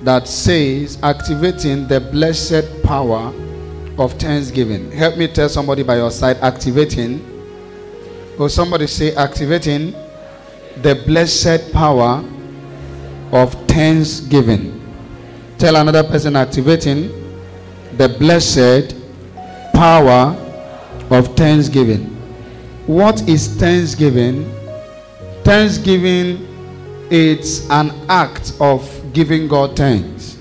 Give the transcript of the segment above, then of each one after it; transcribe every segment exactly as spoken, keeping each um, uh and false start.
that says activating the blessed power of thanksgiving. Help me tell somebody by your side, activating. Or somebody say activating the blessed power of thanksgiving. Tell another person, activating the blessed power of thanksgiving. What is thanksgiving? Thanksgiving is an act of giving God thanks.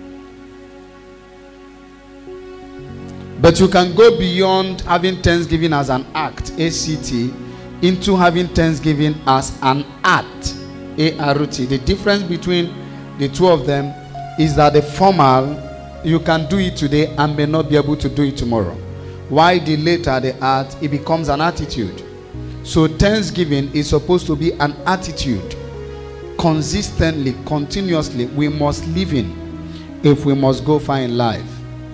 But you can go beyond having thanksgiving as an act, A C T, into having thanksgiving as an art, A R T. The difference between the two of them is that the formal, you can do it today and may not be able to do it tomorrow. Why the later, the art, it becomes an attitude. So thanksgiving is supposed to be an attitude. Consistently, continuously, we must live in if we must go far in life.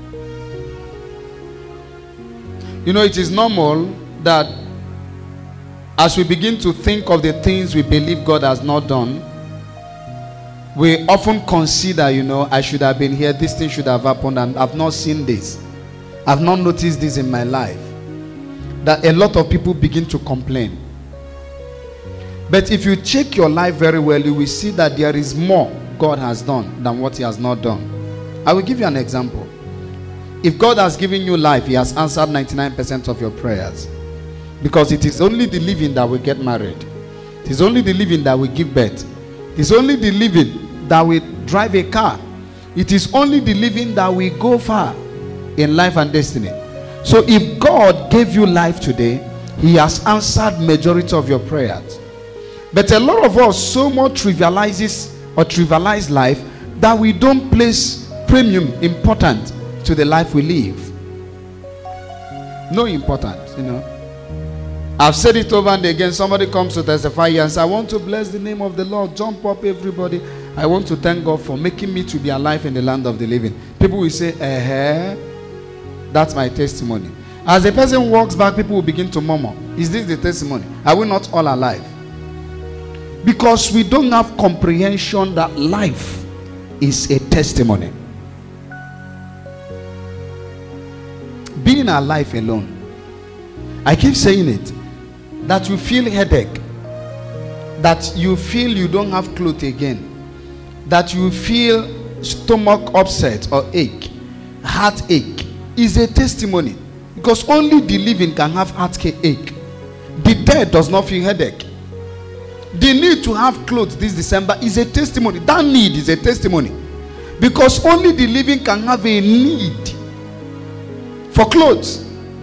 You know, it is normal that as we begin to think of the things we believe God has not done, we often consider, you know, I should have been here, this thing should have happened, and I've not seen this. I've not noticed this in my life. That a lot of people begin to complain. But if you check your life very well, you will see that there is more God has done than what he has not done. I will give you an example. If God has given you life, he has answered ninety-nine percent of your prayers. Because it is only the living that will get married. It is only the living that will give birth. It is only the living that will drive a car. It is only the living that will go far in life and destiny. So if God gave you life today, he has answered majority of your prayers. But a lot of us so much trivializes or trivialize life that we don't place premium important to the life we live. No importance, you know. I've said it over and again. Somebody comes to testify here and says, I want to bless the name of the Lord. Jump up, everybody. I want to thank God for making me to be alive in the land of the living. People will say, eh, that's my testimony. As the person walks back, people will begin to murmur, is this the testimony? Are we not all alive? Because we don't have comprehension that life is a testimony. Being alive alone, I keep saying it, that you feel headache, that you feel you don't have clothes again, that you feel stomach upset or ache, heartache, is a testimony. Because only the living can have heartache. The dead does not feel headache. The need to have clothes this December is a testimony. That need is a testimony. Because only the living can have a need for clothes.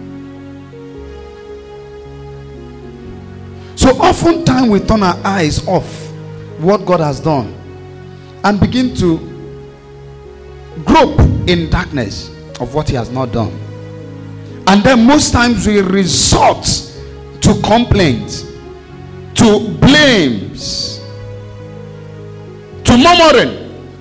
So oftentimes we turn our eyes off what God has done and begin to grope in darkness of what he has not done. And then most times we resort to complaints, to blames, to murmuring.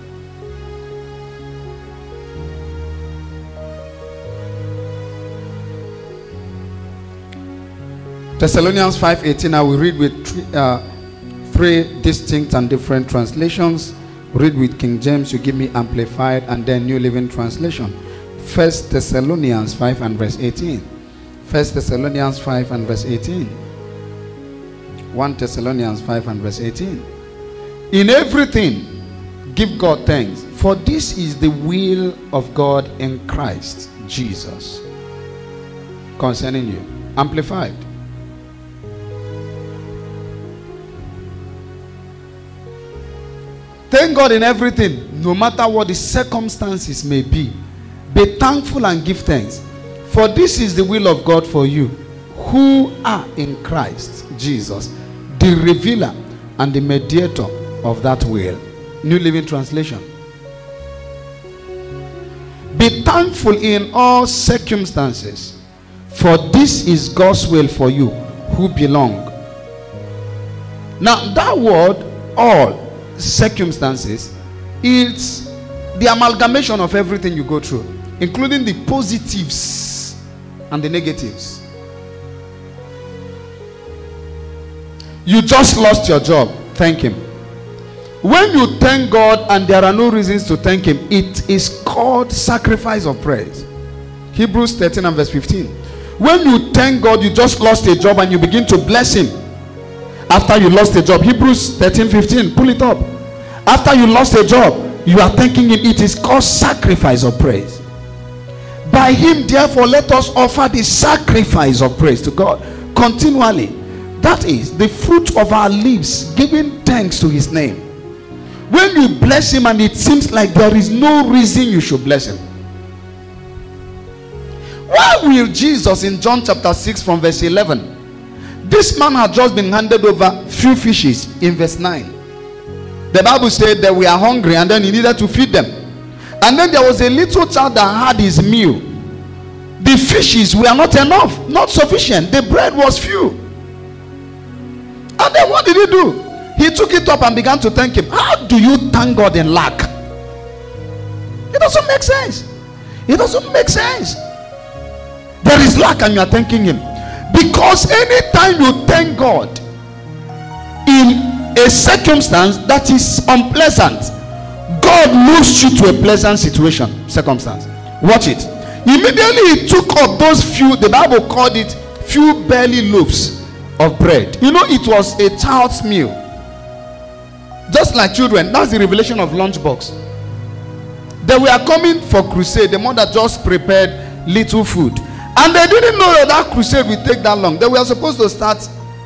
Thessalonians five eighteen, I will read with three, uh, three distinct and different translations. Read with King James, you give me Amplified, and then New Living Translation. First Thessalonians five and verse eighteen. First Thessalonians five and verse eighteen. First Thessalonians five and verse eighteen. In everything, give God thanks, for this is the will of God in Christ Jesus concerning you. Amplified. Thank God in everything, no matter what the circumstances may be. Be thankful and give thanks. For this is the will of God for you, who are in Christ Jesus, the revealer and the mediator of that will. New Living Translation. Be thankful in all circumstances, for this is God's will for you who belong. Now that word, all circumstances, is the amalgamation of everything you go through, including the positives and the negatives. You just lost your job, thank him. when you thank God and there are no reasons to thank him, it is called sacrifice of praise. Hebrews thirteen and verse fifteen. When you thank God, you just lost a job and you begin to bless him. After you lost a job, Hebrews thirteen fifteen, pull it up. After you lost a job, you are thanking him. It is called sacrifice of praise. By him, therefore, let us offer the sacrifice of praise to God continually. That is the fruit of our lips, giving thanks to his name. When you bless him and it seems like there is no reason you should bless him. Why will Jesus in John chapter six from verse eleven, this man had just been handed over few fishes in verse nine. The Bible said that we are hungry and then he needed to feed them. And then there was a little child that had his meal. The fishes were not enough, not sufficient. The bread was few. And then what did he do? He took it up and began to thank him. How do you thank God in lack? It doesn't make sense. It doesn't make sense. There is lack and you are thanking him. Because anytime you thank God in a circumstance that is unpleasant, God moves you to a pleasant situation, circumstance. Watch it. Immediately he took up those few, the Bible called it few barley loaves of bread. You know, it was a child's meal. Just like children, that's the revelation of lunchbox. They were coming for crusade. The mother just prepared little food. And they didn't know that that crusade would take that long. They were supposed to start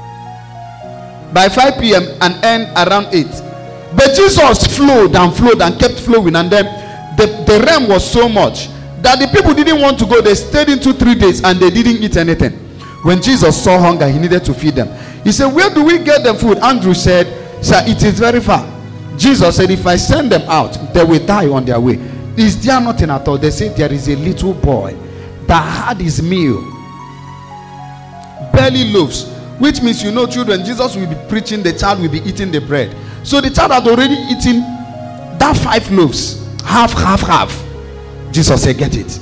by five p.m. and end around eight. But Jesus flowed and flowed and kept flowing. And then the, the rain was so much that the people didn't want to go. They stayed into three days and they didn't eat anything. When Jesus saw hunger, he needed to feed them. He said, where do we get the food? Andrew said, sir, it is very far. Jesus said, if I send them out, they will die on their way. Is there nothing at all? They said, there is a little boy that had his meal, barley loaves, which means, you know, children, Jesus will be preaching, the child will be eating the bread. So the child had already eaten that five loaves, half, half, half. Jesus said, get it.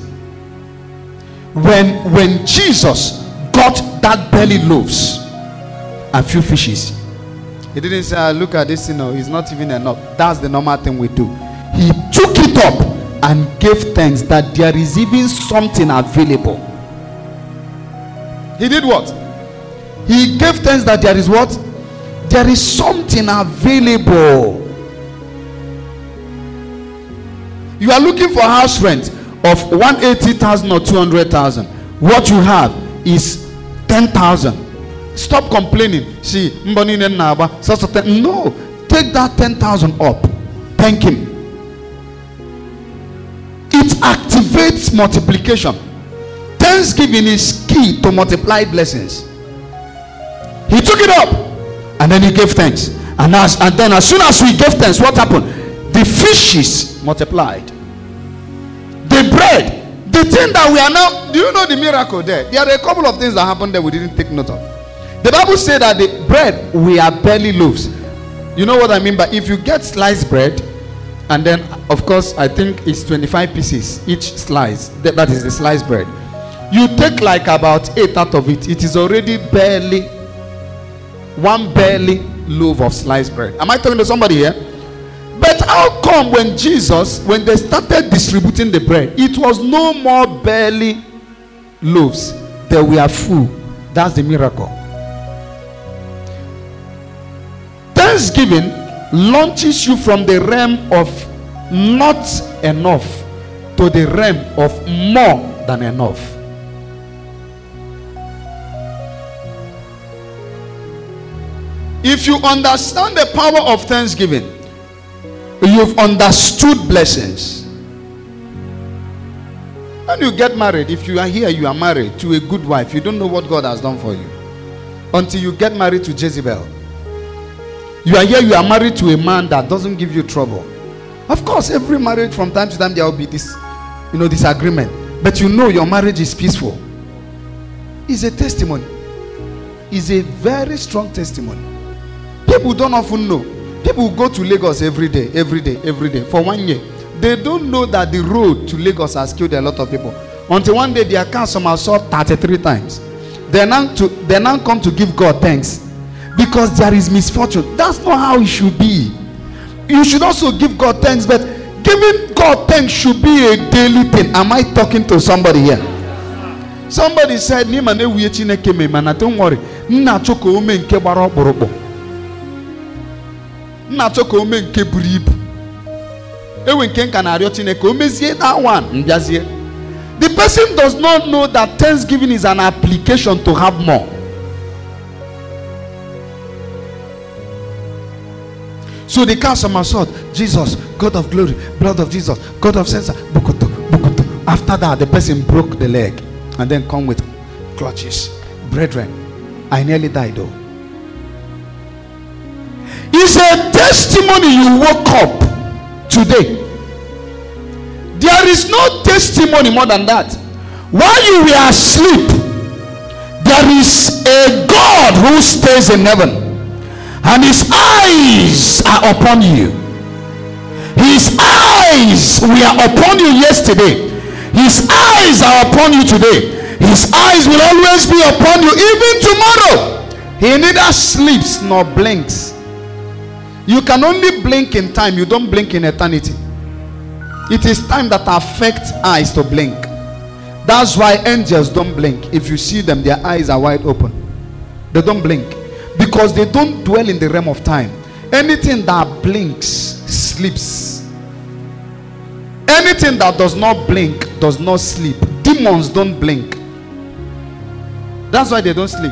When when Jesus got that barley loaves and few fishes, he didn't say, ah, look at this, you know, it's not even enough. That's the normal thing we do. He took it up and gave thanks that there is even something available. He did what? He gave thanks that there is what? There is something available. You are looking for house rent of one hundred eighty thousand or two hundred thousand. What you have is ten thousand. Stop complaining. See, no, take that ten thousand up. Thank him. It activates multiplication. Thanksgiving is key to multiply blessings. He took it up and then he gave thanks. And, as, and then as soon as we gave thanks, what happened? The fishes multiplied. The bread, the thing that we are now, do you know the miracle there? There are a couple of things that happened that we didn't take note of. The Bible said that the bread, we are barley loaves. You know what I mean? But if you get sliced bread, and then of course I think it's twenty-five pieces each slice, that, that is the sliced bread. You take like about eight out of it, it is already barely one barley loaf of sliced bread. Am I talking to somebody here? But how come when Jesus, when they started distributing the bread, it was no more barley loaves, they were full? That's the miracle. Thanksgiving launches you from the realm of not enough to the realm of more than enough. If you understand the power of thanksgiving, you've understood blessings. When you get married, if you are here, you are married to a good wife, you don't know what God has done for you until you get married to Jezebel. You are here, you are married to a man that doesn't give you trouble. Of course, every marriage from time to time there will be this, you know, disagreement, but you know your marriage is peaceful. It's a testimony. It's a very strong testimony. People don't often know. People go to Lagos every day, every day, every day for one year. They don't know that the road to Lagos has killed a lot of people. Until one day their car somersault thirty-three times. They now to they now come to give God thanks because there is misfortune. That's not how it should be. you should also give God thanks, but giving God thanks should be a daily thing. Am I talking to somebody here? Somebody said, don't worry. The person does not know that thanksgiving is an application to have more. So they cast some assault. Jesus, God of glory, blood of Jesus, God of sense. After that, the person broke the leg and then come with clutches. Brethren, I nearly died though. It's a testimony you woke up today. There is no testimony more than that. While you were asleep, there is a God who stays in heaven, and his eyes are upon you. His eyes were upon you yesterday. His eyes are upon you today. His eyes will always be upon you, even tomorrow. He neither sleeps nor blinks. You can only blink in time, you don't blink in eternity. It is time that affects eyes to blink. That's why angels don't blink. If you see them, their eyes are wide open. They don't blink because they don't dwell in the realm of time. Anything that blinks sleeps. Anything that does not blink does not sleep. Demons don't blink. That's why they don't sleep.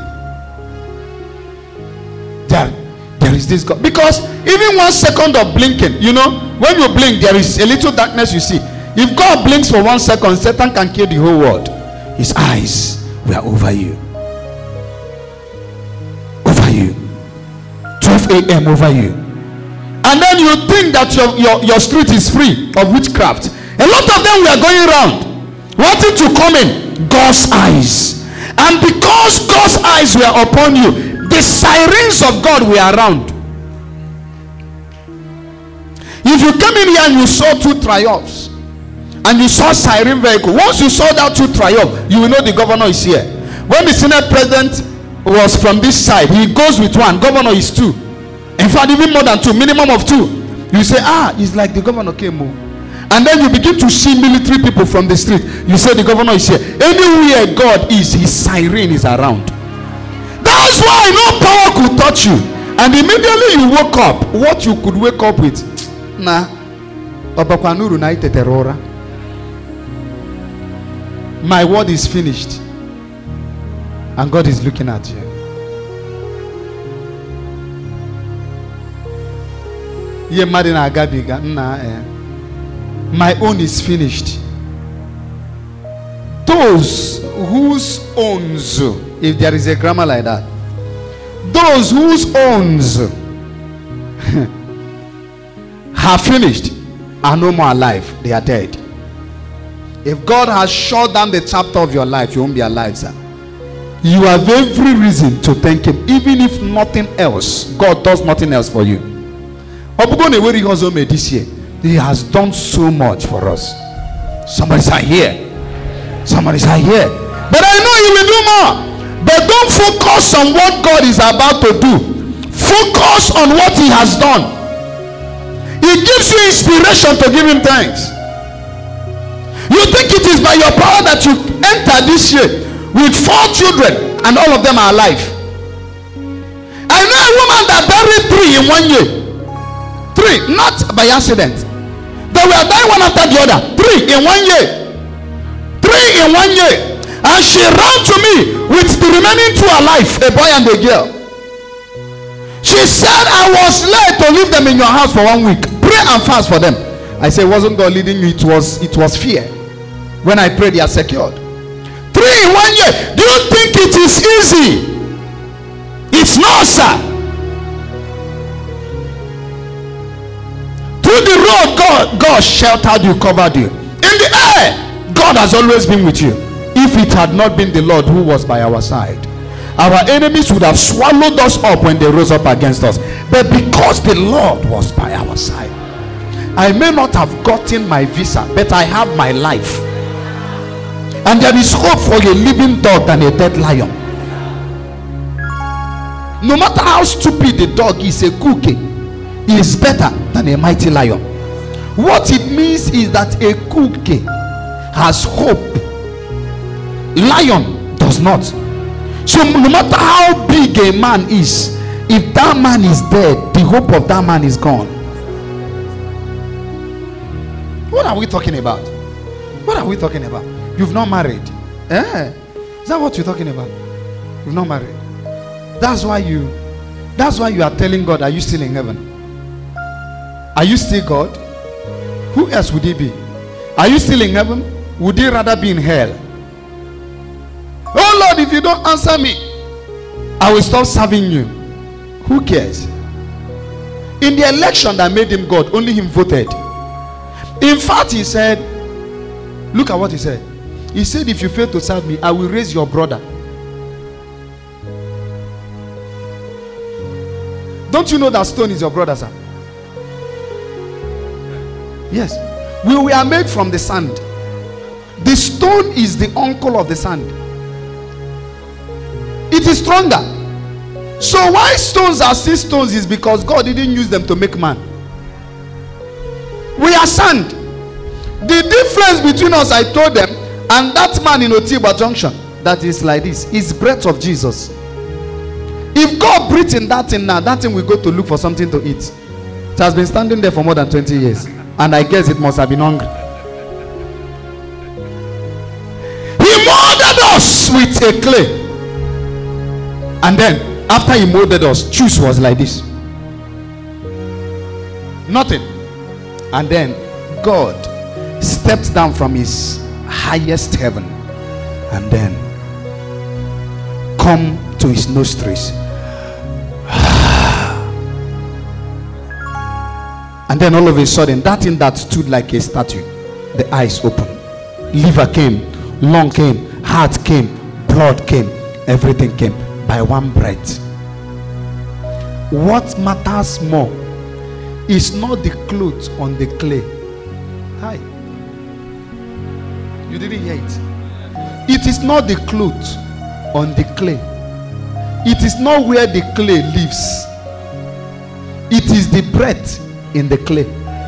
There, there is this God. Because even one second of blinking, you know, when you blink, there is a little darkness you see. If God blinks for one second, Satan can kill the whole world. His eyes were over you. Over you. twelve a.m. over you. And then you think that your, your, your street is free of witchcraft. A lot of them were going around wanting to come in. God's eyes. And because God's eyes were upon you, the sirens of God were around. If you come in here and you saw two triumphs and you saw siren vehicle, once you saw that two triumph, you will know the governor is here. When the Senate president was from this side, he goes with one, governor is two. In fact, even more than two, minimum of two. You say, ah, it's like the governor came home. And then you begin to see military people from the street. You say the governor is here. Anywhere God is, his siren is around. That's why no power could touch you. And immediately you woke up, what you could wake up with, nah, my word is finished, and God is looking at you. My own is finished. Those whose owns, if there is a grammar like that, those whose owns have finished are no more alive, they are dead. If God has shut down the chapter of your life, you won't be alive, sir. You have every reason to thank him, even if nothing else. God does nothing else for you. This year, he has done so much for us. Somebody's out here. Somebody's out here. But I know he will do more. But don't focus on what God is about to do. Focus on what he has done. It gives you inspiration to give him thanks. You think it is by your power that you enter this year with four children and all of them are alive. I know a woman that buried three in one year. Three, not by accident. They were dying one after the other. Three in one year. Three in one year. And she ran to me with the remaining two alive, a boy and a girl. She said, I was led to leave them in your house for one week. Pray and fast for them. I said, wasn't God leading you? It was, it was fear. When I prayed, they are secured. Three in one year. Do you think it is easy? It's not, sir. Through the road, God, God sheltered you, covered you. In the air, God has always been with you. If it had not been the Lord who was by our side, our enemies would have swallowed us up when they rose up against us. But because the Lord was by our side, I may not have gotten my visa, but I have my life. And there is hope for a living dog than a dead lion. No matter how stupid the dog is, a cookie, is better than a mighty lion. What it means is that a cookie has hope, lion does not. So no matter how big a man is, if that man is dead, the hope of that man is gone. What are we talking about? What are we talking about? You've not married. Eh? Is that what you're talking about? You've not married. That's why you that's why you are telling God, are you still in heaven? Are you still God? Who else would he be? Are you still in heaven? Would he rather be in hell? Oh Lord, if you don't answer me, I will stop serving you. Who cares? In the election that made him God, only him voted. In fact, he said, look at what he said. He said, if you fail to serve me, I will raise your brother. Don't you know that stone is your brother, sir? Yes. We were made from the sand. The stone is the uncle of the sand. It is stronger. So why stones are still stones is because God didn't use them to make man. We are sand. The difference between us, I told them, and that man in Otiba Junction, that is like this, is breath of Jesus. If God breathed in that thing now, that thing will go to look for something to eat. It has been standing there for more than twenty years. And I guess it must have been hungry. He molded us with a clay. And then, after he molded us, juice was like this. Nothing. And then, God stepped down from his highest heaven. And then, come to his nostrils. And then all of a sudden, that thing that stood like a statue, the eyes opened. Liver came, lung came, heart came, blood came, everything came by one breath. What matters more is not the clothes on the clay. Hi. You didn't hear it. It is not the clothes on the clay. It is not where the clay lives. It is the breath in the clay.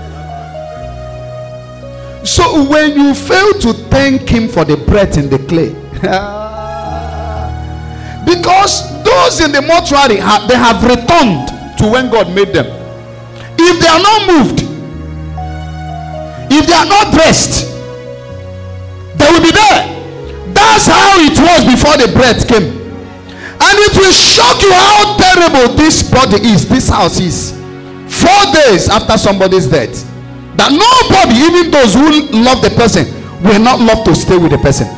So when you fail to thank him for the breath in the clay, because those in the mortuary, they have returned to when God made them. If they are not moved, if they are not dressed, they will be there. That's how it was before the breath came. And it will shock you how terrible this body is, this house is. Four days after somebody's death, that nobody, even those who love the person, will not love to stay with the person.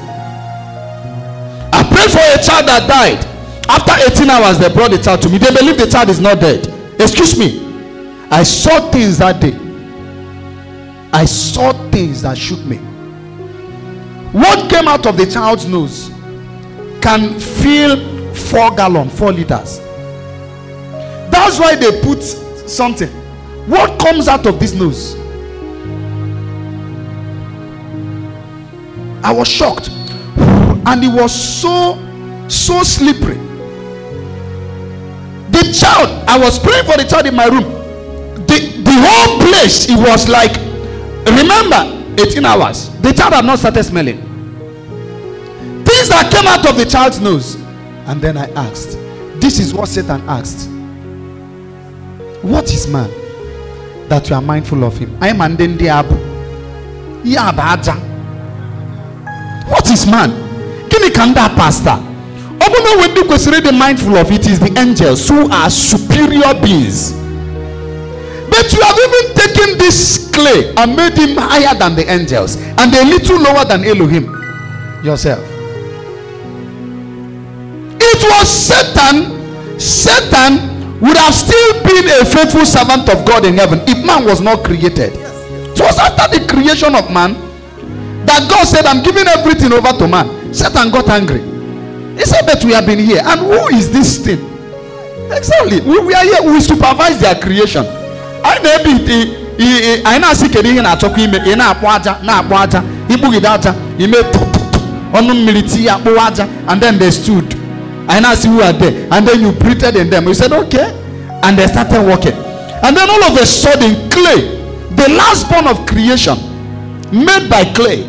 I prayed for a child that died. After eighteen hours, they brought the child to me. They believe the child is not dead. Excuse me. I saw things that day. I saw things that shook me. What came out of the child's nose can fill four gallons, four liters. That's why they put something. What comes out of this nose? I was shocked. And it was so, so slippery. The child, I was praying for the child in my room. The, the whole place, it was like, remember, eighteen hours. The child had not started smelling. Things that came out of the child's nose. And then I asked, this is what Satan asked. What is man that you are mindful of him? I am and then the abu. What is man? Can you can that pastor? Open when you consider the mindful of it is the angels who are superior beings. But you have even taken this clay and made him higher than the angels and a little lower than Elohim yourself. It was Satan. Satan would have still been a faithful servant of God in heaven if man was not created. It was after the creation of man that God said, I'm giving everything over to man. Satan got angry. He said that we have been here. And who is this thing? Exactly. We, we are here. We supervise their creation. I know it. I know see kedi na chokwu ime e na akpo aja na akpo aja ibugi aja ime onu militi akpo aja and then they stood. I now see who are there, and then you breathed in them. You said okay, and they started walking. And then all of a sudden, clay, the last born of creation, made by clay,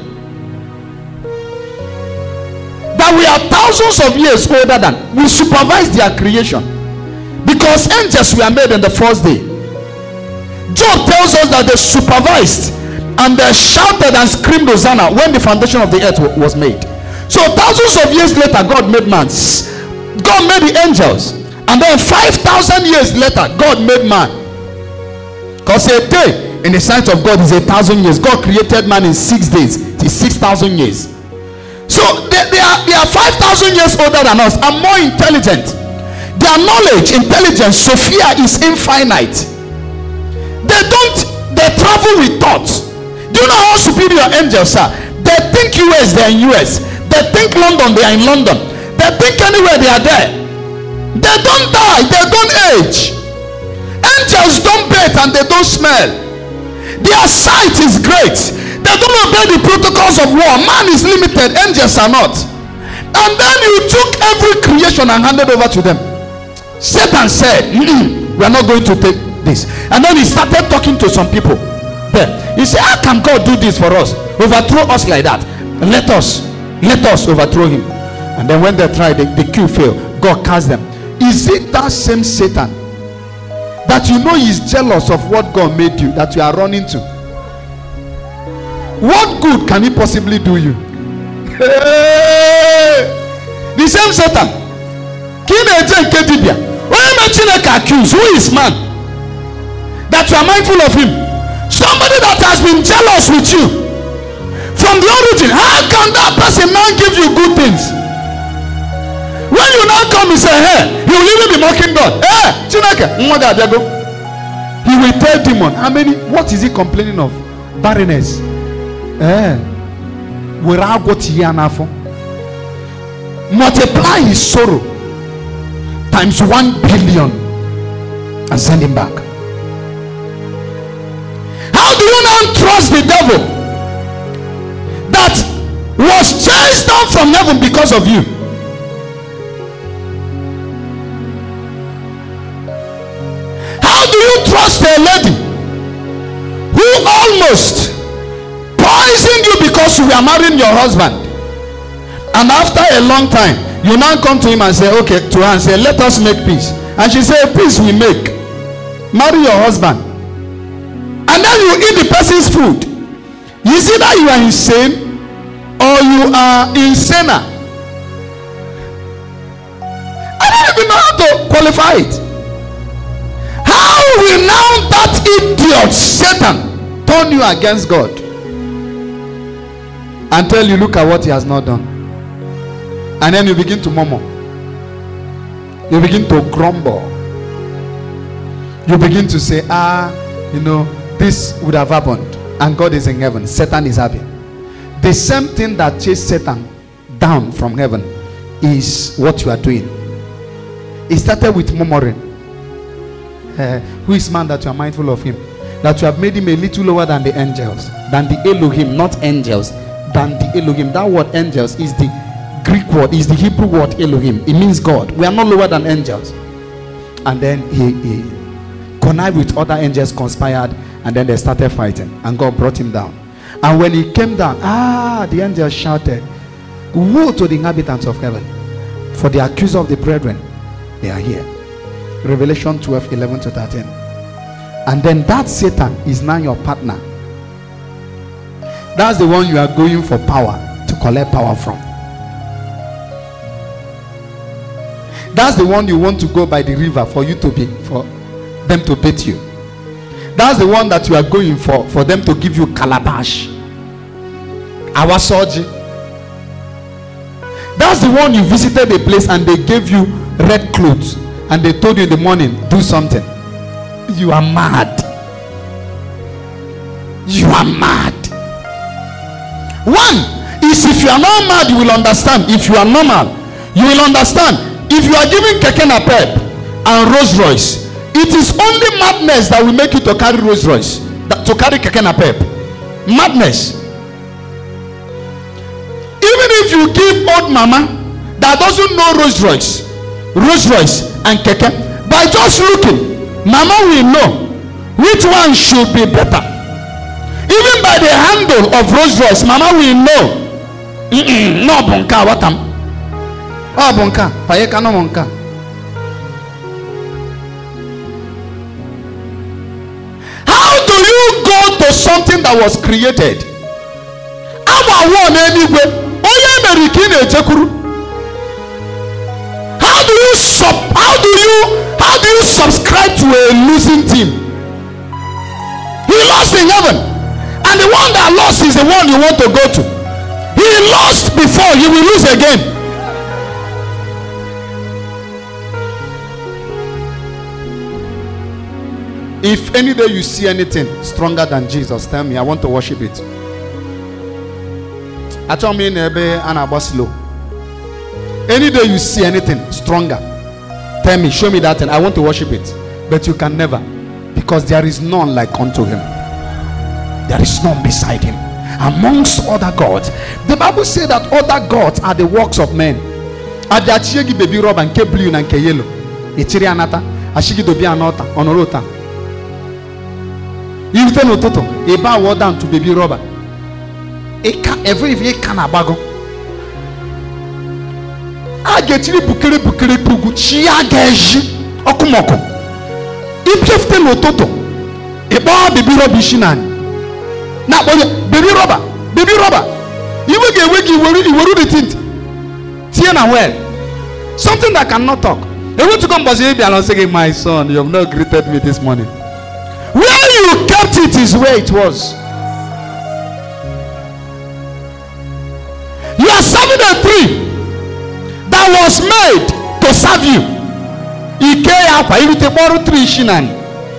that we are thousands of years older than, we supervise their creation, because angels were made in the first day. Job tells us that they supervised and they shouted and screamed Hosanna when the foundation of the earth was made. So thousands of years later, God made man. God made the angels, and then five thousand years later, God made man. Because a day in the sight of God is a thousand years. God created man in six days. It is six thousand years. So they, they are they are five thousand years older than us and more intelligent. Their knowledge, intelligence, Sophia, is infinite. They don't, they travel with thoughts. Do you know how superior angels are? They think U S, they are in U S. They think London, they are in London. They think anywhere, they are there. They don't die, they don't age. Angels don't bathe and they don't smell. Their sight is great. They don't obey the protocols of war. Man is limited, angels are not. And then you took every creation and handed over to them. Satan said, we are not going to take this. And then he started talking to some people there. He said, how can God do this for us? Overthrow us like that? Let us, let us overthrow him. And then when they tried, the, the cue failed. God cast them. Is it that same Satan that you know is jealous of what God made you, that you are running to? What good can he possibly do you? Hey! The same Satan. Accuse, who is man that you are mindful of him? Somebody that has been jealous with you from the origin. How can that person now give you good things? When you now come and say, hey, he will even be mocking God. Hey, he will tell demon, how many, what is he complaining of? Barrenness. Eh, multiply his sorrow times one billion and send him back. How do you now trust the devil that was chased down from heaven because of you? How do you trust a lady who almost poisoned you because you were marrying your husband, and after a long time you now come to him and say, okay, to her and say, let us make peace, and she say, peace we make, marry your husband, and then you eat the person's food? You see that you are insane or you are insaner. I don't even know how to qualify it. How will now that idiot Satan turn you against God and tell you, look at what he has not done? And then you begin to murmur, you begin to grumble, you begin to say, ah, you know, this would have happened, and God is in heaven, Satan is happy. The same thing that chased Satan down from heaven is what you are doing. It started with murmuring. Uh, who is man that you are mindful of him? That you have made him a little lower than the angels, than the Elohim, not angels, than the Elohim. That word angels is the Greek word, is the Hebrew word Elohim. It means God. We are not lower than angels. And then he, he connived with other angels, conspired, and then they started fighting, and God brought him down. And when he came down, ah, the angels shouted, woe to the inhabitants of heaven, for the accuser of the brethren, they are here. Revelation twelve, eleven to thirteen. And then that Satan is now your partner. That's the one you are going for power, to collect power from. That's the one you want to go by the river for you to be, for them to beat you. That's the one that you are going for, for them to give you calabash, our soji. That's the one you visited a place and they gave you red clothes and they told you in the morning, do something. You are mad. You are mad. One is, if you are not mad, you will understand. If you are normal, you will understand. If you are giving Keke Napep and Rolls Royce, it is only madness that will make you to carry Rolls Royce, that, to carry Keke Napep. Madness. Even if you give old mama that doesn't know Rolls Royce, Rolls Royce and Keke, by just looking, mama will know which one should be better? Even by the handle of Rolls Royce, Mama will know. Mm-mm, no bonka, what am? Oh bonka, payeka no bonka. How do you go to something that was created? Our one anyway. How do you sub? How do you? How do you subscribe to a losing team? He lost in heaven, and the one that lost is the one you want to go to. He lost before, he will lose again. If any day you see anything stronger than Jesus, tell me. I want to worship it. I told me and about slow. Any day you see anything stronger, tell me, show me that, and I want to worship it. But you can never, because there is none like unto him. There is none beside him. Amongst other gods, the Bible says that other gods are the works of men. Adachiegi baby rob and ke blue and ke yellow. Itiri anata, ashigi dobi anota, onorota. You tell no toto, eba war down to baby robber. Eka every every kana bago. A getiri bukere bukere pugu chia geji okumoko. Ipefte no toto. Eba baby robber shinani. Na boy baby robber, baby robber. You will get wiki worry you worry the tint. Tiana well. Something that cannot talk. They want to come but say and say, my son, you have not greeted me this morning. Where you kept it is where it was. You are serving a tree that was made to serve you. Ikea you take borrow tree shinani.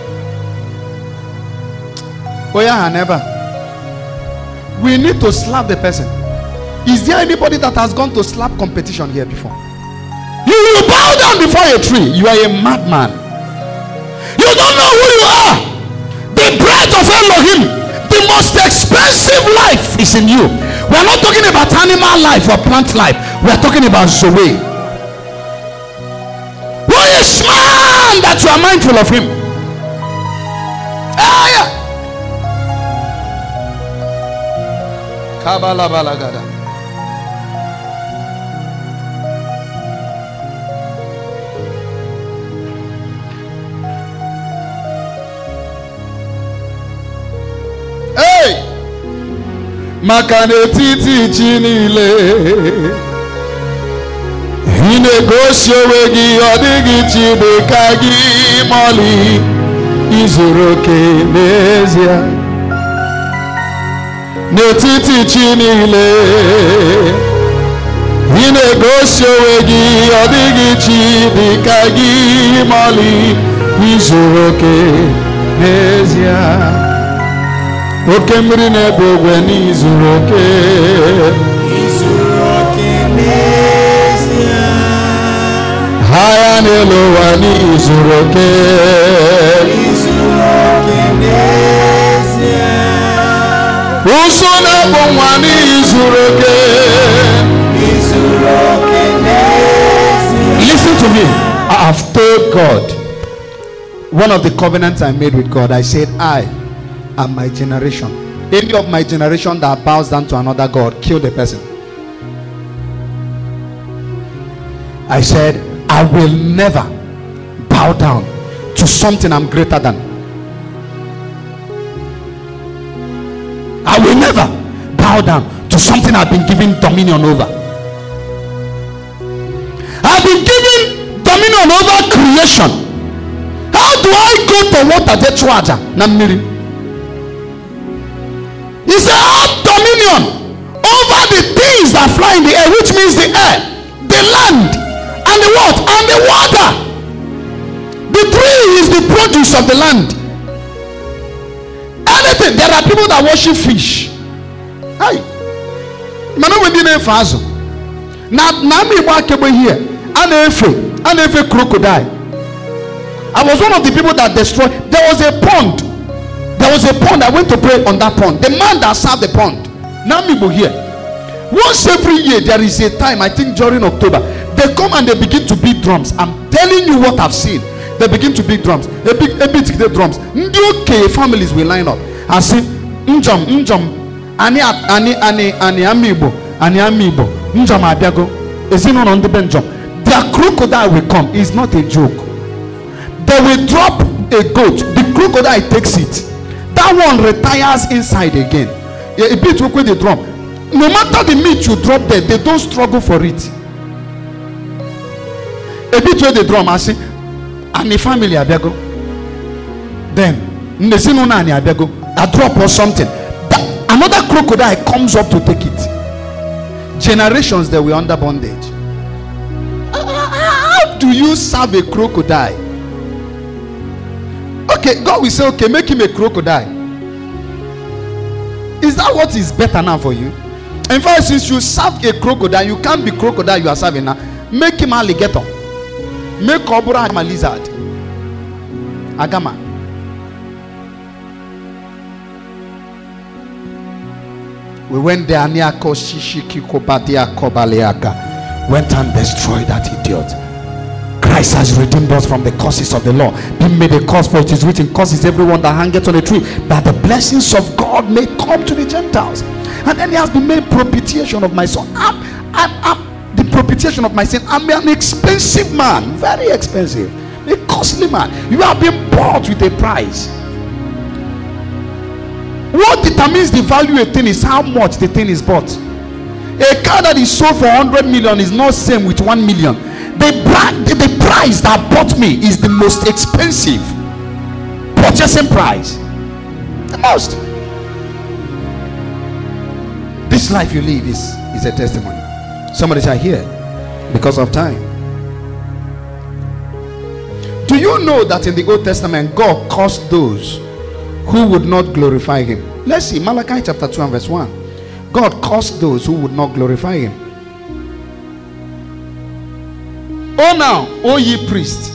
Oh yeah, never. We need to slap the person. Is there anybody that has gone to slap competition here before? You will bow down before a tree. You are a madman. You don't know who you are. The breath of Elohim, the most expensive life is in you. We are not talking about animal life or plant life. We are talking about Zoe. Who is man that you are mindful of him? Ah, yeah. Kabala balagada. Hey! Makane titi chinile. Inegosio wegi odigi chibekagi moli. Izuroke mezia. Netiti chinile. Inegosio wegi odigi chibekagi moli. Izuroke mezia. Oke mmiri na-ebe ogwe n'izuru oke. Izuru oke n'ezie. Haya n'elu ụwa n'izuru oke. Izuru oke n'ezie. Ụsụ na-ebu nwa n'izuru oke. Izuru oke n'ezie. Listen to me. I have told God, one of the covenants I made with God, I said, I and my generation, any of my generation that bows down to another god, kill the person. I said, I will never bow down to something I'm greater than. I will never bow down to something I've been given dominion over. I've been given dominion over creation. How do I go to water the treasure? Namiri. He said, have dominion over the things that fly in the air, which means the air, the land, and the what? And the water. The tree is the produce of the land. Anything. There are people that worship fish. Hey. Man, when they name Fazo. Now, now me walk over here. And efe, and efe crocodile. I was one of the people that destroyed. There was a pond. There was a pond. I went to pray on that pond. The man that served the pond. Now me here. Once every year there is a time, I think during October, they come and they begin to beat drums. I'm telling you what I've seen. They begin to beat drums. A big, a bit the drums. Okay, families will line up. I see, njam, njam, ani, ani, ani, ani, amiibo, ani, amiibo, njam, abiago. Is it not on the benjam? Their crocodile will come. It's not a joke. They will drop a goat. The crocodile takes it. That one retires inside again. A bit with the drum. No matter the meat you drop there, they don't struggle for it. A bit with the drum, I say, and the family abiago. Then, a drop or something. That, another crocodile comes up to take it. Generations that were under bondage. How do you serve a crocodile? Okay, God will say, okay, make him a crocodile. Is that what is better now for you? In fact, since you serve a crocodile, you can't be crocodile you are serving now. Make him alligator. Make cobra a lizard. Agama. We went there, Niako Shishiki Kobadia Kobaleaka. Went and destroyed that idiot. Christ has redeemed us from the curses of the law. He made a curse, for it is written, curses everyone that hangeth on a tree, that the blessings of God may come to the Gentiles. And then he has been made propitiation of my son. I'm, I'm, I'm the propitiation of my sin. I'm an expensive man, very expensive, a costly man. You have been bought with a price. What determines the value of a thing is how much the thing is bought. A car that is sold for one hundred million is not same with one million. The, brand, the price that bought me is the most expensive purchasing price. The most. This life you live is, is a testimony. Somebody say here because of time. Do you know that in the Old Testament God cursed those who would not glorify him? Let's see, Malachi chapter two and verse one. God cursed those who would not glorify him. Oh now, O ye priests,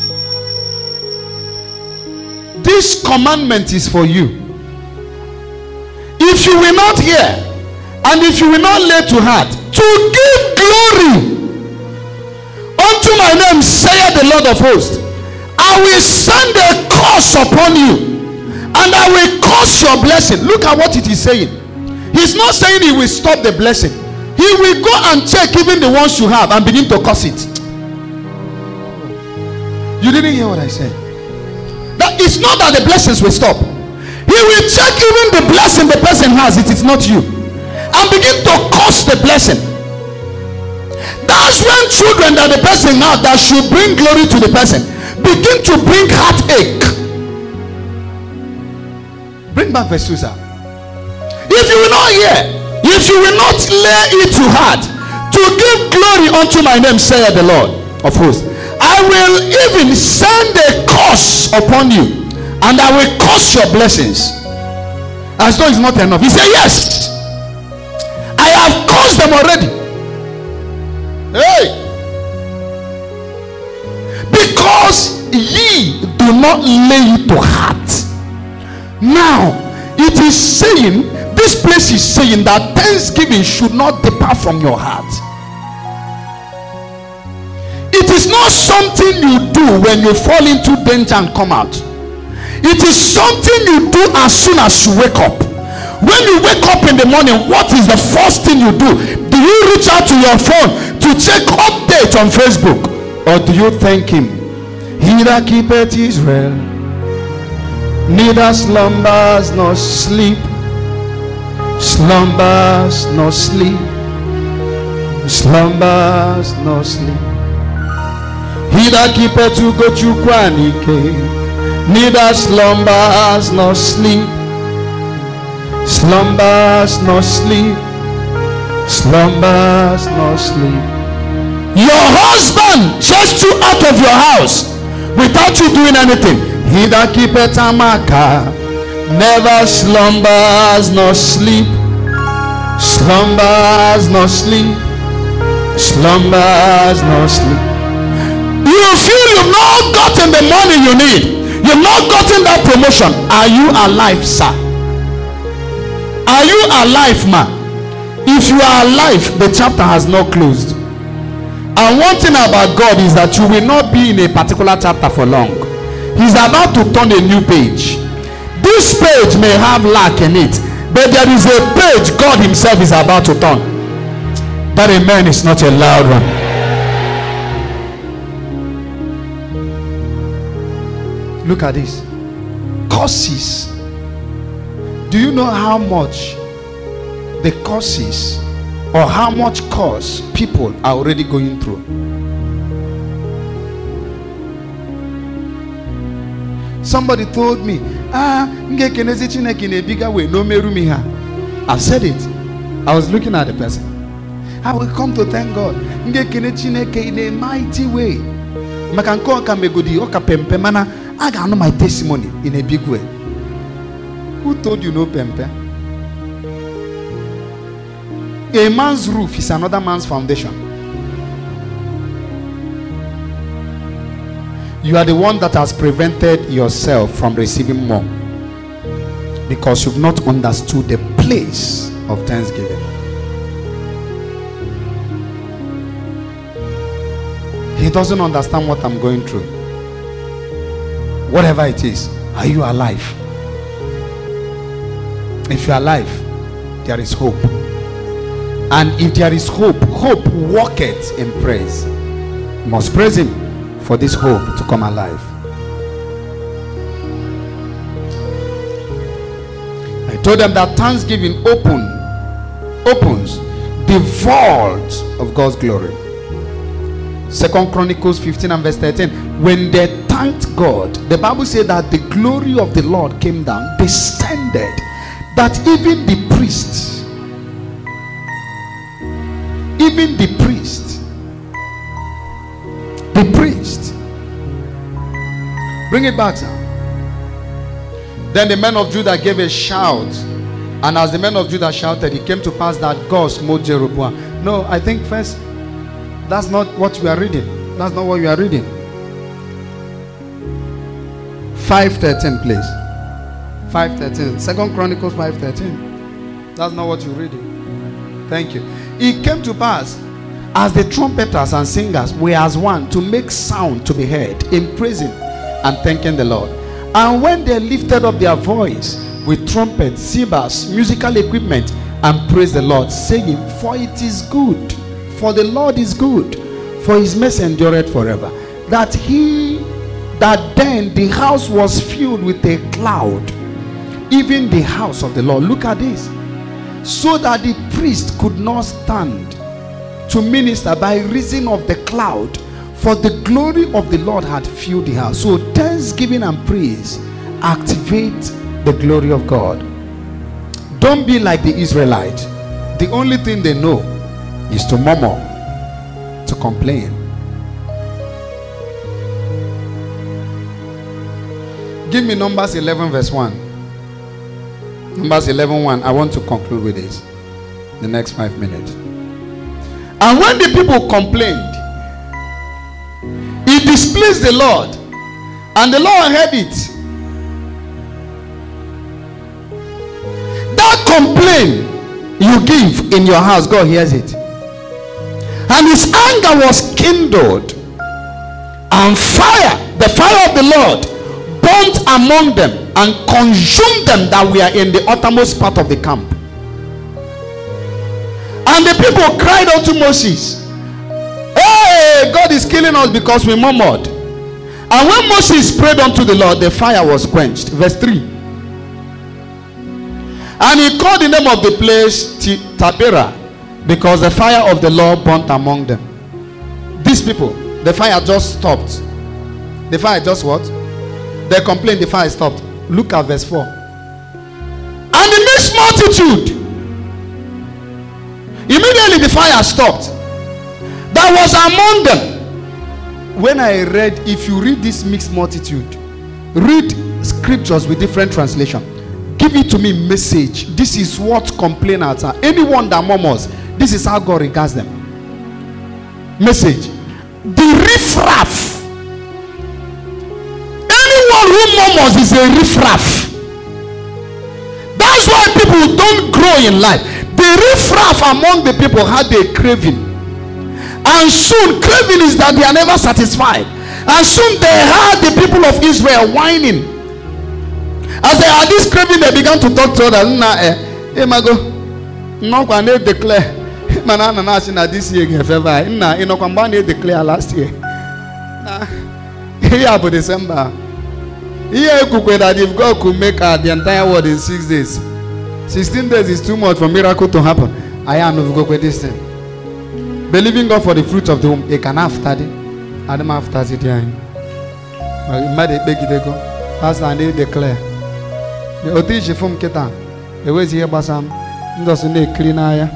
this commandment is for you. If you will not hear, and if you will not lay to heart, to give glory unto my name, saith the Lord of hosts, I will send a curse upon you, and I will curse your blessing. Look at what it is saying. He's not saying he will stop the blessing. He will go and check even the ones you have and begin to curse it. You didn't hear what I said. That it's not that the blessings will stop. He will check even the blessing the person has. It is not you. And begin to curse the blessing. That's when children that the person has that should bring glory to the person begin to bring heartache. Bring back verse two, sir. If you will not hear, if you will not lay it to heart, to give glory unto my name, saith the Lord of hosts, I will even send a curse upon you, and I will curse your blessings. As though it's not enough. He said, yes, I have cursed them already. Hey, because ye do not lay it to heart. Now it is saying, this place is saying that thanksgiving should not depart from your heart. It is not something you do when you fall into danger and come out. It is something you do as soon as you wake up. When you wake up in the morning, what is the first thing you do? Do you reach out to your phone to check updates on Facebook? Or do you thank him? He that keepeth Israel neither slumbers nor sleep. Slumbers nor sleep. Slumbers nor sleep. He that keepeth to go to Kwanike, neither slumbers nor sleep. Slumbers nor sleep. Slumbers nor sleep. Your husband chased you out of your house without you doing anything. He that keepeth Amaka never slumbers nor sleep. Slumbers nor sleep. Slumbers nor sleep. You feel you've not gotten the money you need. You've not gotten that promotion. Are you alive, sir? Are you alive, ma? If you are alive, the chapter has not closed. And one thing about God is that you will not be in a particular chapter for long. He's about to turn a new page. This page may have lack in it, but there is a page God himself is about to turn. That amen is not a loud one. Look at this. Curses. Do you know how much the curses or how much curse people are already going through? Somebody told me, ah, in a bigger way, no merumiha. I've said it. I was looking at the person. I will come to thank God in a mighty way. I got know my testimony in a big way. Who told you no pempe? A man's roof is another man's foundation. You are the one that has prevented yourself from receiving more because you've not understood the place of thanksgiving. He doesn't understand what I'm going through. Whatever it is, are you alive? If you are alive, there is hope. And if there is hope, hope walketh in praise. You must praise him for this hope to come alive. I told them that thanksgiving open, opens the vault of God's glory. Second Chronicles fifteen and verse thirteen. When they thanked God, the Bible said that the glory of the Lord came down, descended, that even the priests, even the priest, the priest, bring it back now. Then the men of Judah gave a shout, and as the men of Judah shouted, it came to pass that God smote Jeroboam. No, I think first, that's not what we are reading. That's not what you are reading. five thirteen, please. five thirteen. Second Chronicles five thirteen. That's not what you're reading. Thank you. It came to pass, as the trumpeters and singers were as one, to make sound to be heard in praising and thanking the Lord. And when they lifted up their voice with trumpets, cymbals, musical equipment, and praised the Lord, saying, for it is good, for the Lord is good, for his mercy endureth forever. That he, that then the house was filled with a cloud, even the house of the Lord. Look at this. So that the priest could not stand to minister by reason of the cloud, for the glory of the Lord had filled the house. So thanksgiving and praise activate the glory of God. Don't be like the Israelites. The only thing they know is to murmur, to complain. Give me Numbers eleven verse one. Numbers eleven one. I want to conclude with this the next five minutes. And when the people complained, it displeased the Lord, and the Lord heard it. That complaint you give in your house, God hears it. And his anger was kindled, and fire, the fire of the Lord, burnt among them and consumed them that were in the uttermost part of the camp. And the people cried unto Moses, hey, God is killing us because we murmured. And when Moses prayed unto the Lord, the fire was quenched. Verse three. And he called the name of the place Taberah, because the fire of the Lord burnt among them. These people, the fire just stopped. The fire just what? They complained, the fire stopped. Look at verse four. And the mixed multitude, immediately the fire stopped, that was among them. When I read, if you read this mixed multitude, read scriptures with different translation, give it to me message. This is what complainers are. Anyone that murmurs, this is how God regards them. Message. The riffraff. Anyone who murmurs is a riffraff. That's why people don't grow in life. The riffraff among the people had a craving, and soon craving is that they are never satisfied. And soon they heard the people of Israel whining. As they had this craving, they began to talk to others. Nah, eh, hey, Mago, no one declare. Manana Nashina this year, February. Nah, you know, Kambani declare last year. Nah, here about December. Here, Kukwe that if God could make uh, the entire world in six days, sixteen days is too much for miracle to happen. I am of God with this thing. Believing God for the fruit of the womb, it can after it. Adam after it, yeah. But it beg it go. Pastor and they declare. The Otish from Ketan. The way here, Basam, doesn't they clean aya?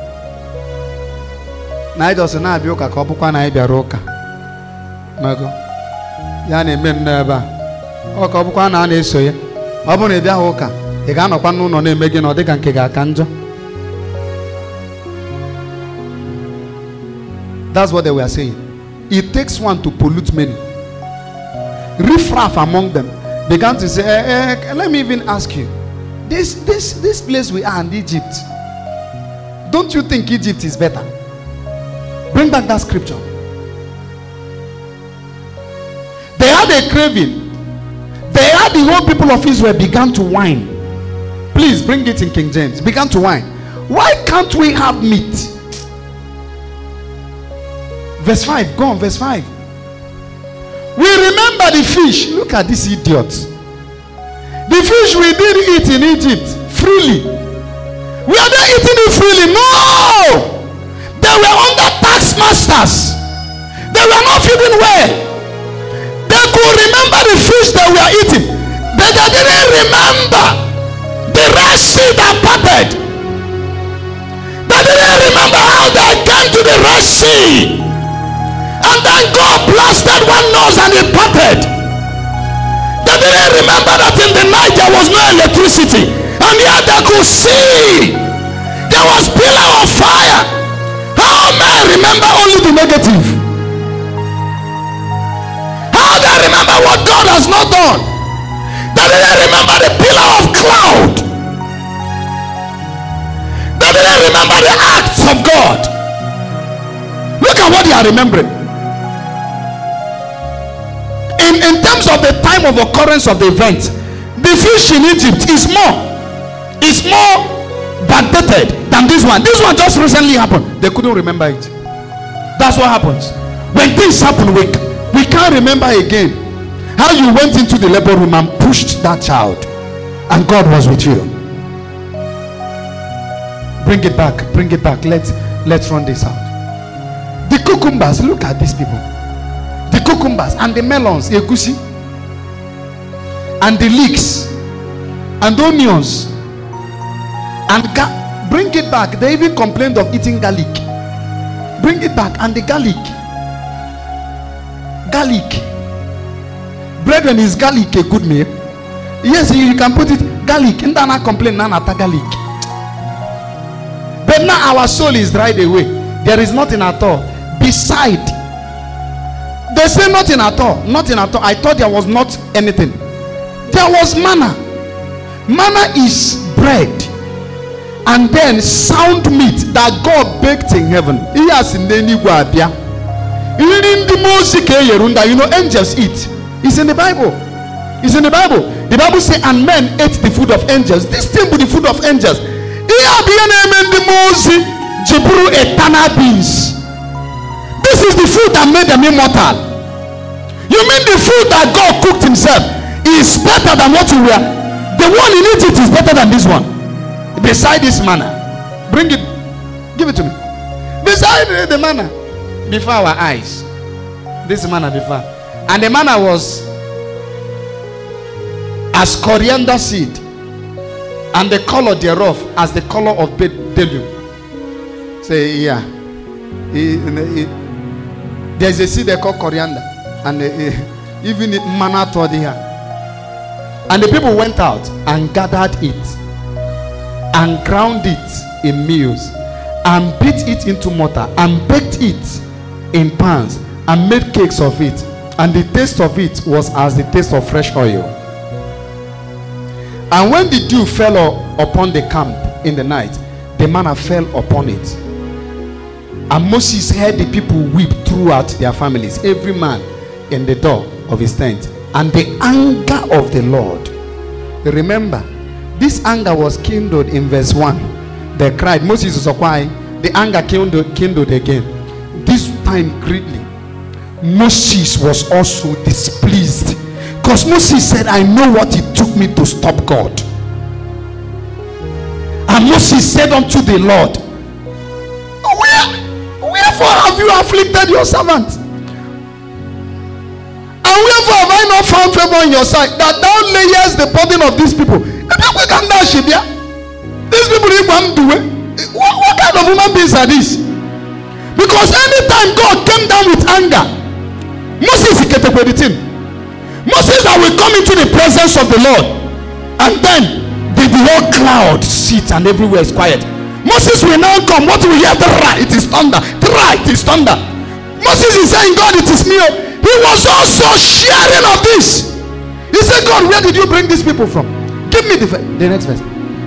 Night doesn't have Yoka, Kopukana, Ibiaroka. Mago. Yani men never. O Kopukana and Esoya. Obon Ebia Hoka. They can't open no name making or they can kick a kanjo. That's what they were saying. It takes one to pollute many. Riffraff among them began to say, eh, eh, let me even ask you, this this this place we are in Egypt, don't you think Egypt is better? Bring back that scripture. They had a craving. They had the whole people of Israel began to whine. Please bring it in King James. Began to whine. Why can't we have meat? Verse five. Go on, verse five. We remember the fish. Look at this idiot. The fish we did eat in Egypt freely. We are not eating it freely. No! They were under tax masters. They were not feeding well. They could remember the fish that we are eating. But they didn't remember the Red Sea that parted. They didn't remember how they came to the Red Sea. And then God blasted one nose and it parted. They didn't remember that in the night there was no electricity. And yet they could see. There was pillar of fire. How may I remember only the negative? How do I remember what God has not done? They didn't remember the pillar of cloud. They didn't remember the acts of God. Look at what they are remembering. In, in terms of the time of occurrence of the event, the fish in Egypt is more is more backdated than this one. This one just recently happened. They couldn't remember it. That's what happens when things happen. We, we can't remember again how you went into the labor room and pushed that child and God was with you. Bring it back, bring it back. Let's let's run this out. The cucumbers, look at these people. The cucumbers and the melons, egusi, and the leeks, and the onions, and ga- bring it back. They even complained of eating garlic. Bring it back, and the garlic, garlic. Brethren, is garlic a good meal? Yes, you can put it garlic. And then I complain, nana ta garlic. But now our soul is dried away. There is nothing at all beside. They say nothing at all. Nothing at all. I thought there was not anything. There was manna. Manna is bread. And then sound meat that God baked in heaven. He has in the Niguabia. In the music, you know, angels eat. It's in the Bible. It's in the Bible. The Bible says, and men ate the food of angels. This thing with the food of angels. This is the food that made them immortal. You mean the food that God cooked himself is better than what you were? The one in Egypt is better than this one. Beside this manna. Bring it. Give it to me. Beside the manna. Before our eyes. This manna before. And the manna was as coriander seed. And the color thereof as the color of bdellium. Say, yeah. It, it, there's a seed they call coriander. And uh, even it manna toward here. And the people went out and gathered it and ground it in mills and beat it into mortar and baked it in pans and made cakes of it. And the taste of it was as the taste of fresh oil. And when the dew fell upon the camp in the night, the manna fell upon it. And Moses heard the people weep throughout their families, every man in the door of his tent. And the anger of the Lord. Remember, this anger was kindled in verse one. They cried. Moses was crying. The anger kindled, kindled again. This time greatly. Moses was also displeased. Because Moses said, I know what it took me to stop God. And Moses said unto the Lord, Where, wherefore have you afflicted your servant? And wherefore have I not found favor in your sight, that thou layest the burden of these people? These people, what, what kind of human beings are these? Because anytime God came down with anger, Moses Moses that will come into the presence of the Lord, and then the, the whole cloud sits and everywhere is quiet. Moses will now come. What will we hear? It is thunder. It is thunder. Moses is saying, God, it is me. He was also sharing of this. He said, God, where did you bring these people from? Give me the, the next verse.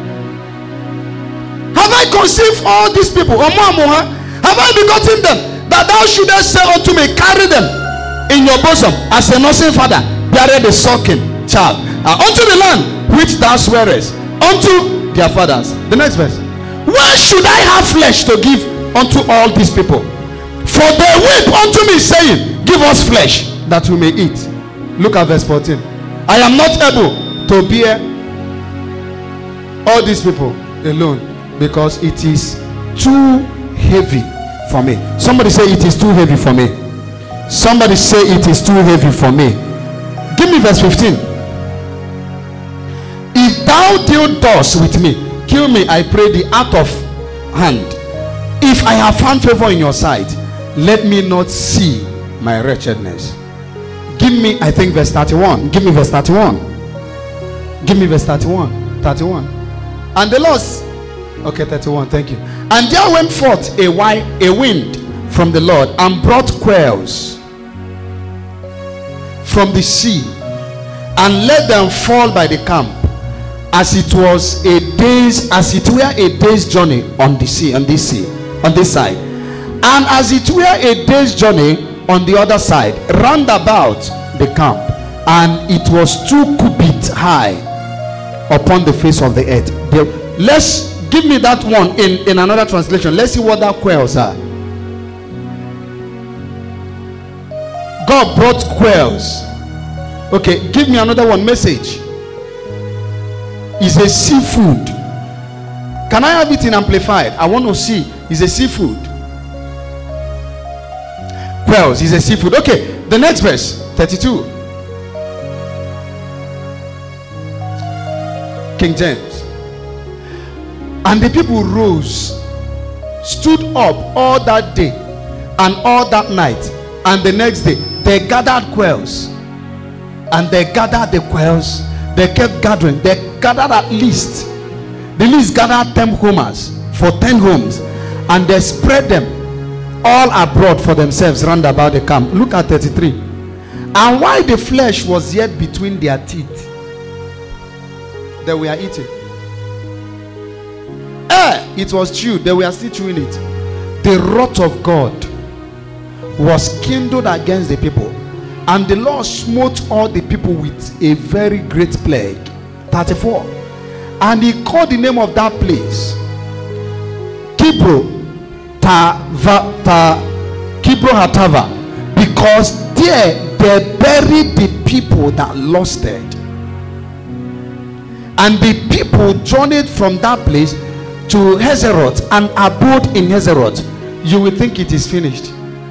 Have I conceived all these people? Have I begotten them, that thou shouldest say unto me, carry them in your bosom as a nursing father beareth the sucking child, uh, unto the land which thou swearest unto their fathers. The next verse. Where should I have flesh to give unto all these people? For they weep unto me, saying, give us flesh that we may eat. Look at verse fourteen. I am not able to bear all these people alone, because it is too heavy for me. Somebody say, it is too heavy for me. Somebody say, it is too heavy for me. Give me verse fifteen. If thou deal thus with me, kill me, I pray thee, out of hand. If I have found favor in your sight, let me not see my wretchedness. Give me, I think, verse thirty-one. Give me verse thirty-one. Give me verse thirty-one. thirty-one. And the Lord, okay, thirty-one, thank you. And there went forth a, wi- a wind from the Lord, and brought quails from the sea, and let them fall by the camp, as it was a day's, as it were a day's journey on the sea, on this sea, on this side, and as it were a day's journey on the other side, round about the camp, and it was two cubits high upon the face of the earth. The, let's give me that one in, in another translation. Let's see what that quails are. God brought quails. Okay, give me another one. Message is a seafood. Can I have it in amplified? I want to see. Is a seafood. Quails is a seafood. Okay, the next verse, thirty-two. King James. And the people rose, stood up all that day and all that night, and the next day they gathered quails, and they gathered the quails. They kept gathering. They gathered at least, the least gathered ten homers for ten homes, and they spread them all abroad for themselves round about the camp. Look at thirty-three. And while the flesh was yet between their teeth, they were eating. Eh, it was true. They were still chewing it. The wrath of God was kindled against the people, and the Lord smote all the people with a very great plague. thirty-four. And he called the name of that place Kibro Tava, ta, Kibro Hatava, because there they buried the people that lost it. And the people journeyed from that place to Hazeroth and abode in Hazeroth. You will think it is finished.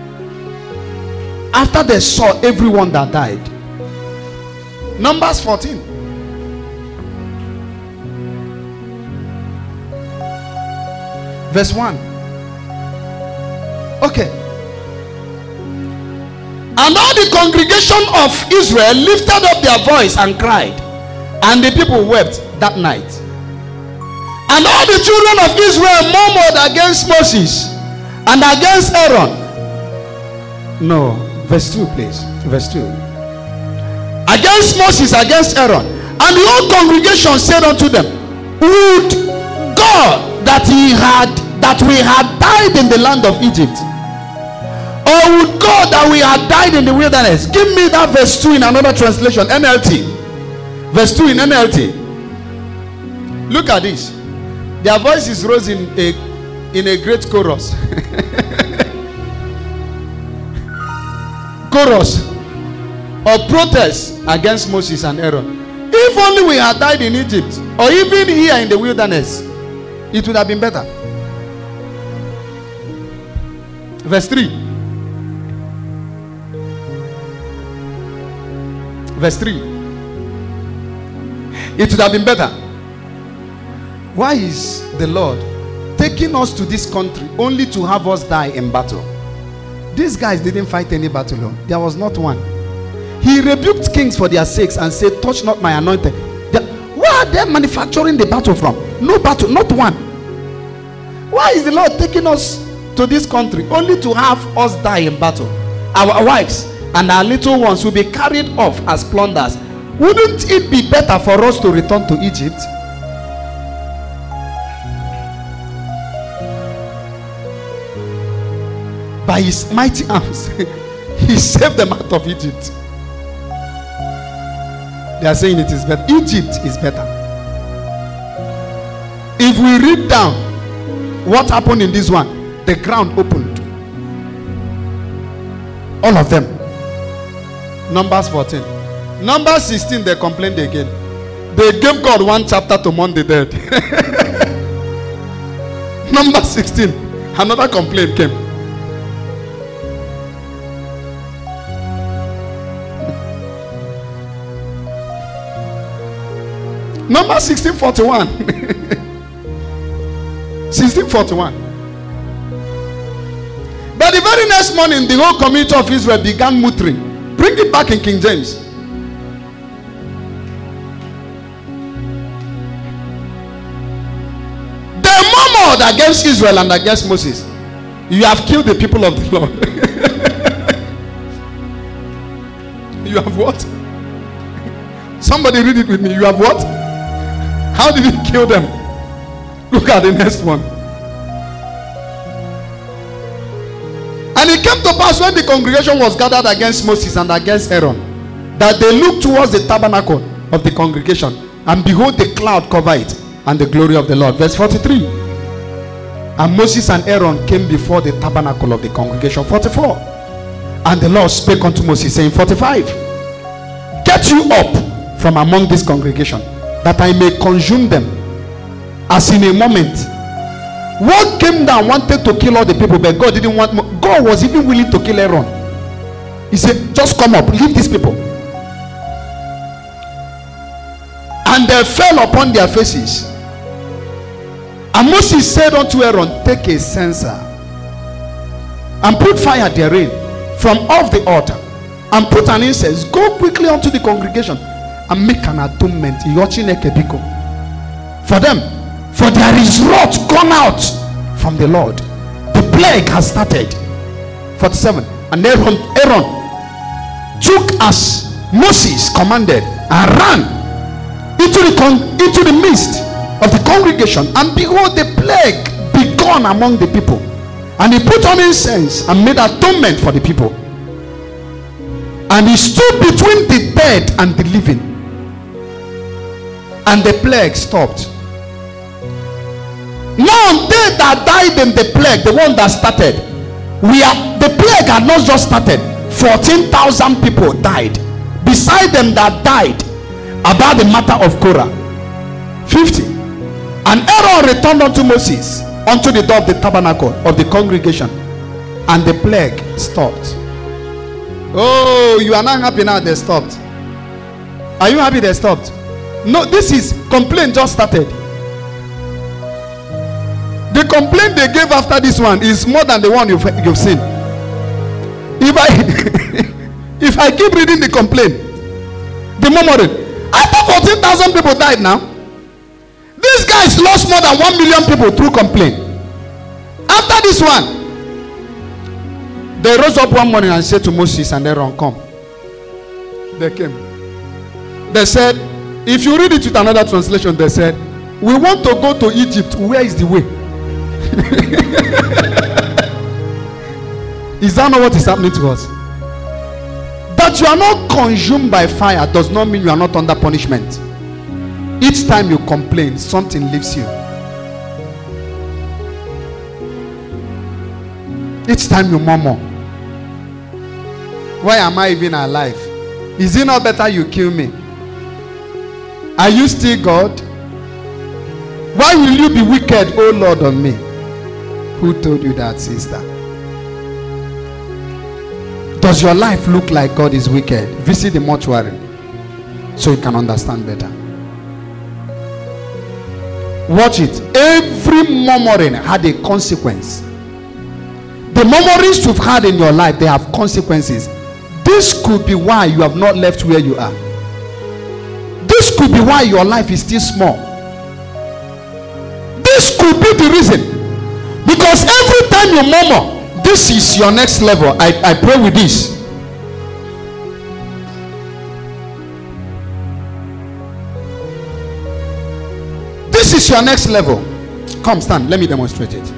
After they saw everyone that died. Numbers fourteen. Verse one. Okay. And all the congregation of Israel lifted up their voice and cried, and the people wept that night. And all the children of Israel murmured against Moses and against Aaron. No, verse two, please. Verse two. Against Moses, against Aaron. And the whole congregation said unto them, would God that he had that we had died in the land of Egypt, Or would God that we had died in the wilderness? Give me that verse two in another translation, N L T. Verse two in N L T. Look at this. Their voices rose in a in a great chorus. Chorus of protest against Moses and Aaron. If only we had died in Egypt, or even here in the wilderness, it would have been better. Verse three. Verse three. It would have been better. Why is the Lord taking us to this country only to have us die in battle? These guys didn't fight any battle. No. There was not one. He rebuked kings for their sakes and said, touch not my anointed. The, where are they manufacturing the battle from? No battle, not one. Why is the Lord taking us to this country only to have us die in battle? Our wives and our little ones will be carried off as plunders. Wouldn't it be better for us to return to Egypt? By his mighty arms, he saved them out of Egypt. They are saying it is better. Egypt is better. If we read down what happened in this one, the ground opened. All of them. Numbers fourteen. Numbers sixteen, they complained again. They gave God one chapter to mourn the dead. Numbers sixteen, another complaint came. Number sixteen forty-one. sixteen forty-one. But the very next morning, the whole community of Israel began muttering. Bring it back in King James. They murmured against Israel and against Moses. You have killed the people of the Lord. You have what? Somebody read it with me. You have what? How did he kill them? Look at the next one. And it came to pass when the congregation was gathered against Moses and against Aaron, that they looked towards the tabernacle of the congregation, and behold, the cloud covered it, and the glory of the Lord. Verse forty-three. And Moses and Aaron came before the tabernacle of the congregation. forty-four. And the Lord spake unto Moses, saying, forty-five. Get you up from among this congregation, that I may consume them as in a moment. One came down, wanted to kill all the people, but God didn't want more. God was even willing to kill Aaron. He said, just come up, leave these people. And they fell upon their faces. And Moses said unto Aaron, take a censer and put fire therein from off the altar, and put an incense. Go quickly unto the congregation and make an atonement for them, for there is wrath gone out from the Lord. The plague has started. forty-seven. And Aaron, Aaron took as Moses commanded and ran into the con- into the midst of the congregation, and behold, the plague begun among the people. And he put on incense and made atonement for the people. And he stood between the dead and the living, and the plague stopped. Now they that died in the plague, the one that started, we are the plague had not just started. fourteen thousand people died beside them that died about the matter of Korah. fifty. And Aaron returned unto Moses unto the door of the tabernacle of the congregation, and the plague stopped. Oh, you are not happy now they stopped. Are you happy they stopped? No, this is complaint just started. The complaint they gave after this one is more than the one you've, you've seen. If I if I keep reading the complaint, the murmuring, after fourteen thousand people died now, these guys lost more than one million people through complaint. After this one, they rose up one morning and said to Moses and Aaron, come. They came. They said, if you read it with another translation, they said, we want to go to Egypt. Where is the way? Is that not what is happening to us? That you are not consumed by fire does not mean you are not under punishment. Each time you complain, something leaves you. Each time you murmur, why am I even alive? Is it not better you kill me? Are you still God? Why will you be wicked, oh Lord, on me? Who told you that, sister? Does your life look like God is wicked? Visit the mortuary so you can understand better. Watch it. Every murmuring had a consequence. The murmurings you've had in your life, they have consequences. This could be why you have not left where you are. This could be why your life is still small. This could be the reason. Because every time you murmur, this is your next level. I, I pray with this. This is your next level. Come, stand. Let me demonstrate it.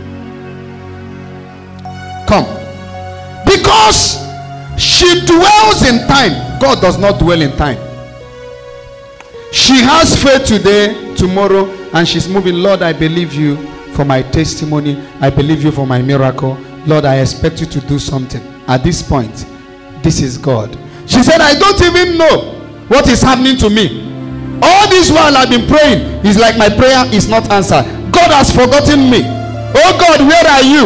Come. Because she dwells in time. God does not dwell in time. She has faith today, tomorrow, and she's moving. Lord, I believe you for my testimony. I believe you for my miracle. Lord, I expect you to do something. At this point, this is God. She said, I don't even know what is happening to me. All this while I've been praying, it's like my prayer is not answered. God has forgotten me. Oh God, where are you?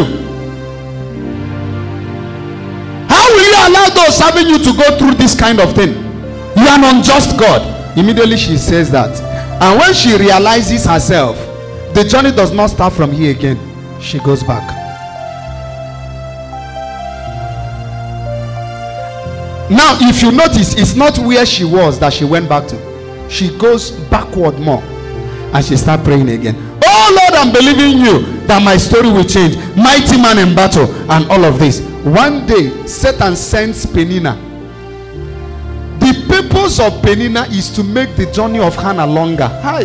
How will you allow those serving you to go through this kind of thing? You are an unjust God. Immediately she says that. And when she realizes herself, the journey does not start from here again. She goes back. Now, if you notice, it's not where she was that she went back to. She goes backward more. And she starts praying again. Oh Lord, I'm believing you that my story will change. Mighty man in battle and all of this. One day, Satan sends Penina. The purpose of Penina is to make the journey of Hannah longer. Hi.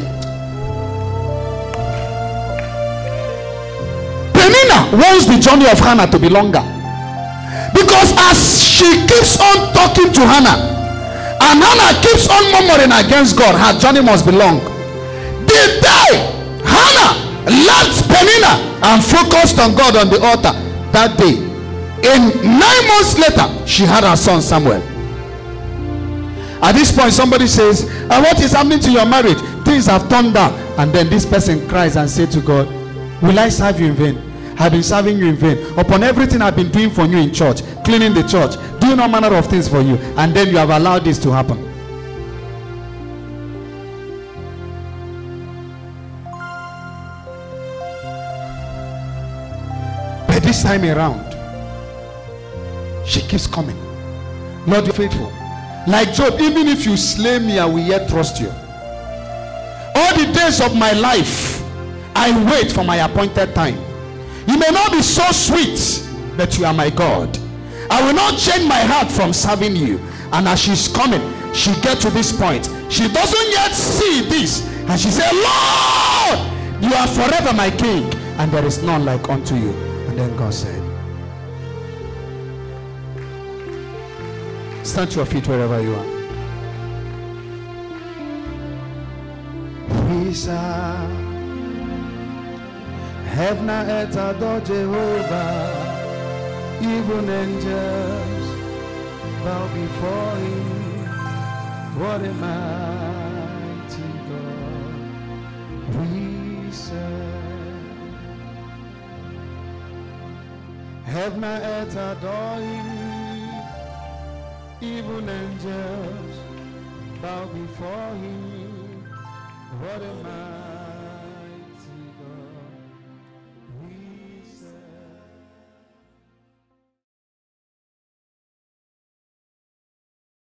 Penina wants the journey of Hannah to be longer. Because as she keeps on talking to Hannah, and Hannah keeps on murmuring against God, her journey must be long. The day Hannah left Penina and focused on God on the altar, that day, in nine months later, she had her son Samuel. At this point, somebody says, and what is happening to your marriage? Things have turned down. And then this person cries and says to God, will I serve you in vain? I've been serving you in vain. Upon everything I've been doing for you in church, cleaning the church, doing all manner of things for you, and then you have allowed this to happen. But this time around, she keeps coming. Lord, you're faithful. Like Job, even if you slay me, I will yet trust you. All the days of my life, I wait for my appointed time. You may not be so sweet, but you are my God. I will not change my heart from serving you. And as she's coming, she gets to this point. She doesn't yet see this. And she said, Lord, you are forever my king, and there is none like unto you. And then God said, stand to your feet wherever you are. We shall heaven and earth adore Jehovah. Even angels bow before him. What a mighty God we serve. Heaven and earth adore him. Even angels bow before him. What a mighty